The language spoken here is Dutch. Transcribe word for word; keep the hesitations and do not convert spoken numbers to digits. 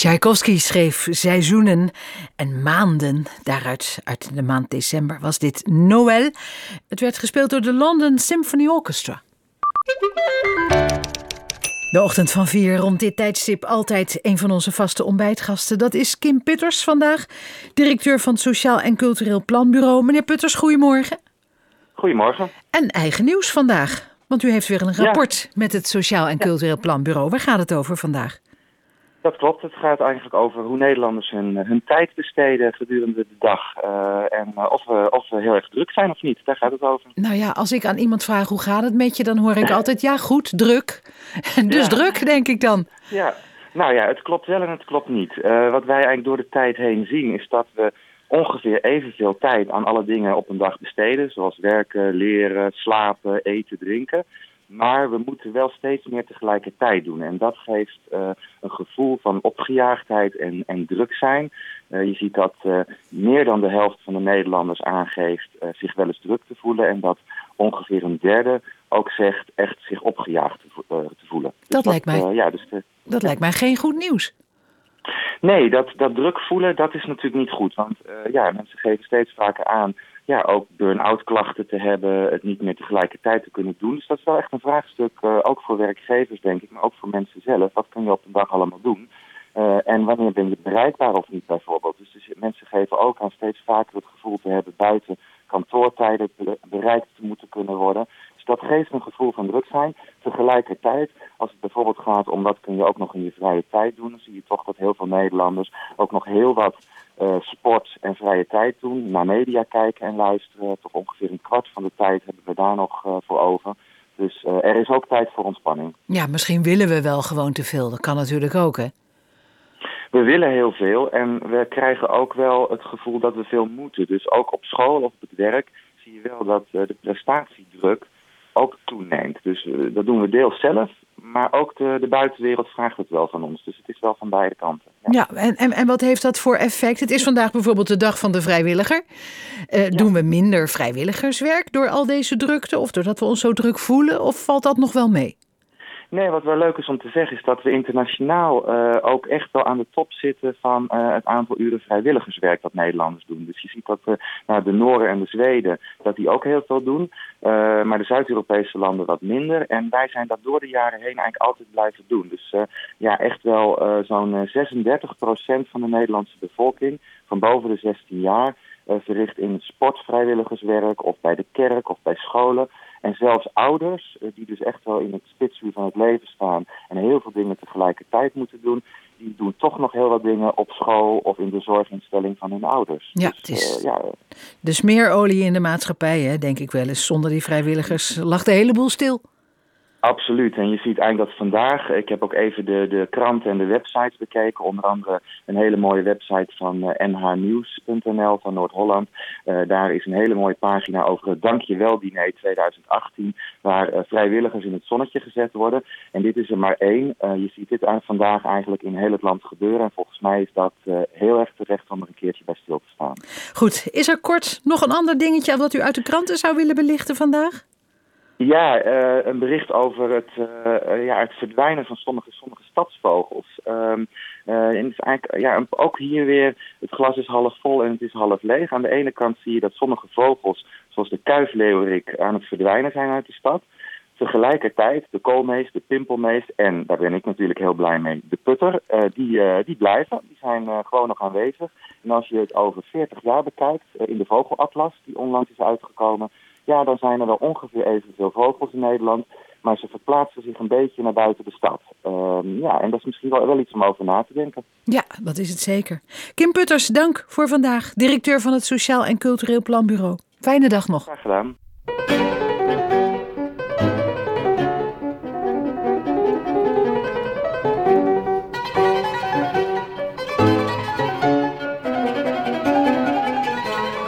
Tchaikovsky schreef seizoenen en maanden. Daaruit, uit de maand december, was dit Noël. Het werd gespeeld door de London Symphony Orchestra. De ochtend van vier, rond dit tijdstip altijd een van onze vaste ontbijtgasten. Dat is Kim Putters vandaag, directeur van het Sociaal en Cultureel Planbureau. Meneer Putters, goedemorgen. Goedemorgen. En eigen nieuws vandaag, want u heeft weer een rapport ja. met het Sociaal en Cultureel Planbureau. Waar gaat het over vandaag? Dat klopt. Het gaat eigenlijk over hoe Nederlanders hun, hun tijd besteden gedurende de dag. Uh, en uh, of, we, of we heel erg druk zijn of niet. Daar gaat het over. Nou ja, als ik aan iemand vraag hoe gaat het met je, dan hoor ik altijd ja goed, druk. Dus ja. druk, denk ik dan. Ja, nou ja, het klopt wel en het klopt niet. Uh, wat wij eigenlijk door de tijd heen zien is dat we ongeveer evenveel tijd aan alle dingen op een dag besteden. Zoals werken, leren, slapen, eten, drinken. Maar we moeten wel steeds meer tegelijkertijd doen. En dat geeft uh, een gevoel van opgejaagdheid en, en druk zijn. Uh, je ziet dat uh, meer dan de helft van de Nederlanders aangeeft uh, zich wel eens druk te voelen. En dat ongeveer een derde ook zegt echt zich opgejaagd te, vo- uh, te voelen. Dus dat, dat lijkt mij, uh, ja, dus de, dat ja. lijkt mij geen goed nieuws. Nee, dat, dat druk voelen, dat is natuurlijk niet goed. Want uh, ja, mensen geven steeds vaker aan ja, ook burn-out klachten te hebben, het niet meer tegelijkertijd te kunnen doen. Dus dat is wel echt een vraagstuk, uh, ook voor werkgevers denk ik, maar ook voor mensen zelf. Wat kun je op een dag allemaal doen? Uh, en wanneer ben je bereikbaar of niet bijvoorbeeld? Dus, dus mensen geven ook aan steeds vaker het gevoel te hebben buiten kantoortijden bereikt te moeten kunnen worden. Dus dat geeft een gevoel van druk zijn. Tegelijkertijd, als het bijvoorbeeld gaat om wat kun je ook nog in je vrije tijd doen, dan zie je toch dat heel veel Nederlanders ook nog heel wat uh, sport en vrije tijd doen. Naar media kijken en luisteren. Toch ongeveer een kwart van de tijd hebben we daar nog uh, voor over. Dus uh, er is ook tijd voor ontspanning. Ja, misschien willen we wel gewoon te veel. Dat kan natuurlijk ook, hè? We willen heel veel en we krijgen ook wel het gevoel dat we veel moeten. Dus ook op school of op het werk zie je wel dat uh, de prestatiedruk ook toeneemt. Dus uh, dat doen we deels zelf, maar ook de, de buitenwereld vraagt het wel van ons. Dus het is wel van beide kanten. Ja, ja en, en, en wat heeft dat voor effect? Het is vandaag bijvoorbeeld de dag van de vrijwilliger. Uh, ja. Doen we minder vrijwilligerswerk door al deze drukte of doordat we ons zo druk voelen? Of valt dat nog wel mee? Nee, wat wel leuk is om te zeggen is dat we internationaal uh, ook echt wel aan de top zitten van uh, het aantal uren vrijwilligerswerk dat Nederlanders doen. Dus je ziet dat uh, nou, de Noren en de Zweden dat die ook heel veel doen, uh, maar de Zuid-Europese landen wat minder. En wij zijn dat door de jaren heen eigenlijk altijd blijven doen. Dus uh, ja, echt wel uh, zo'n zesendertig procent van de Nederlandse bevolking van boven de zestien jaar uh, verricht in sportvrijwilligerswerk of bij de kerk of bij scholen. En zelfs ouders, die dus echt wel in het spitsuur van het leven staan en heel veel dingen tegelijkertijd moeten doen, die doen toch nog heel wat dingen op school of in de zorginstelling van hun ouders. Ja, dus, het is... uh, ja. dus meer olie in de maatschappij, hè, denk ik wel eens. Zonder die vrijwilligers lag de hele boel stil. Absoluut. En je ziet eigenlijk dat vandaag, ik heb ook even de, de kranten en de websites bekeken, onder andere een hele mooie website van uh, n h nieuws punt n l van Noord-Holland. Uh, daar is een hele mooie pagina over het Dankjewel-diner twintig achttien, waar uh, vrijwilligers in het zonnetje gezet worden. En dit is er maar één. Uh, je ziet dit vandaag eigenlijk in heel het land gebeuren. En volgens mij is dat uh, heel erg terecht om er een keertje bij stil te staan. Goed, is er kort nog een ander dingetje wat u uit de kranten zou willen belichten vandaag? Ja, uh, een bericht over het, uh, uh, ja, het verdwijnen van sommige, sommige stadsvogels. Um, uh, en het is eigenlijk, ja, ook hier weer, het glas is half vol en het is half leeg. Aan de ene kant zie je dat sommige vogels, zoals de kuifleeuwerik, aan het verdwijnen zijn uit de stad. Tegelijkertijd de koolmees, de pimpelmees en, daar ben ik natuurlijk heel blij mee, de putter, uh, die, uh, die blijven. Die zijn uh, gewoon nog aanwezig. En als je het over veertig jaar bekijkt, uh, in de vogelatlas die onlangs is uitgekomen, ja, dan zijn er wel ongeveer evenveel vogels in Nederland, maar ze verplaatsen zich een beetje naar buiten de stad. Uh, ja, en dat is misschien wel, wel iets om over na te denken. Ja, dat is het zeker. Kim Putters, dank voor vandaag. Directeur van het Sociaal en Cultureel Planbureau. Fijne dag nog. Graag gedaan.